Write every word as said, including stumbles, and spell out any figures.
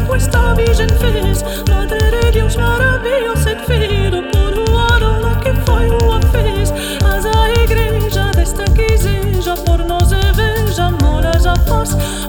com esta virgem fez. Madre de Deus, maravilhosa e filho, por o arola que foi o fez. Mas a igreja desta que seja, por nós veja, mora já faz.